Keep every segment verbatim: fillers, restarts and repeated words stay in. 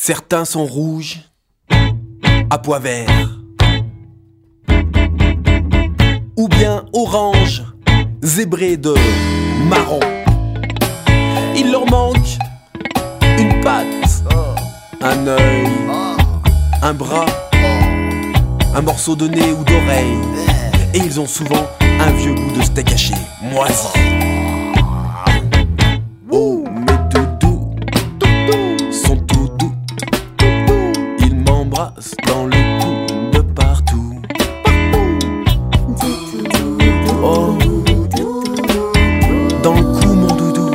Certains sont rouges, à pois vert, ou bien orange, zébré de marron. Il leur manque une patte, un œil, un bras, un morceau de nez ou d'oreille. Et ils ont souvent un vieux goût de steak haché, moisi. Oh, mes doudous sont tout doux. Ils m'embrassent dans le cou de partout. Oh, dans le cou mon doudou.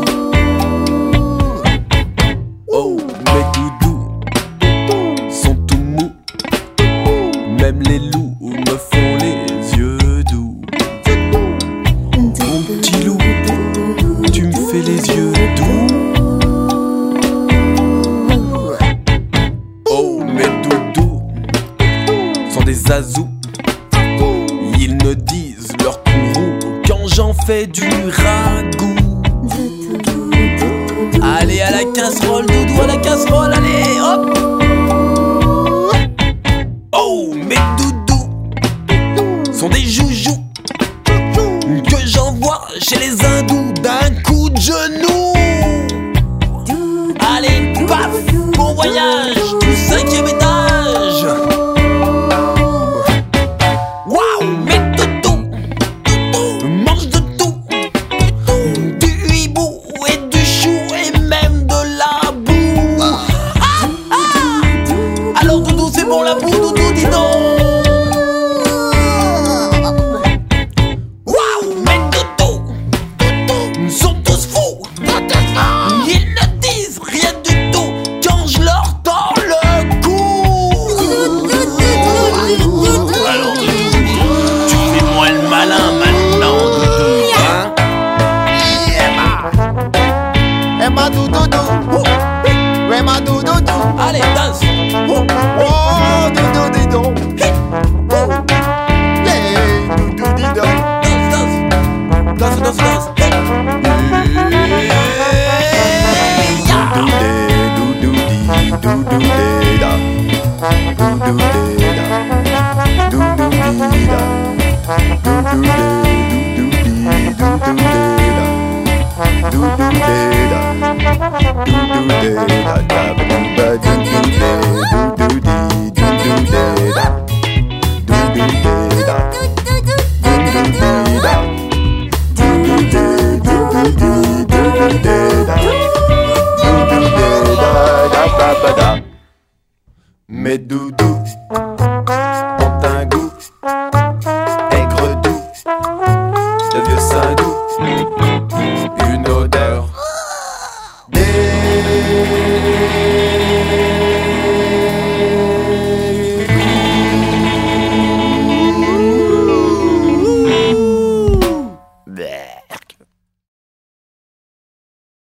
Oh, mes doudous sont tout mous. Même les loups me font les yeux doux. Mon petit loup, tu me fais les yeux doux. Oh, mes doudous sont des azous. Ils ne disent leur courroux quand j'en fais du ragoût. Allez à la casserole, doudou, à la casserole, allez, hop. Oh, mes doudous sont des joujoux que j'envoie chez les hindous d'un coup de genou. Allez, paf, bon voyage du cinquième étage. Waouh, mes doudous mangent de tout, du hibou et du chou et même de la boue. Ah, ah. Alors doudou, c'est bon la boue, doudou, dis donc. Ils ne disent rien du tout quand je leur tends le cou. Alors doudou, tu fais moi le malin maintenant, doudou, hein? Emma doudou, Emma doudou, Allez, danse. oh doudou didon, hey doudou didon, Danse, danse, danse, danse. doudou di doudou di da, doudou di da, doudou di da, doudou di doudou di doudou di da, doudou di da, doudou di da, da ba doudou di doudou di doudou di da, doudou di da, doudou di da, doudou di doudou di doudou di da. Mes doudous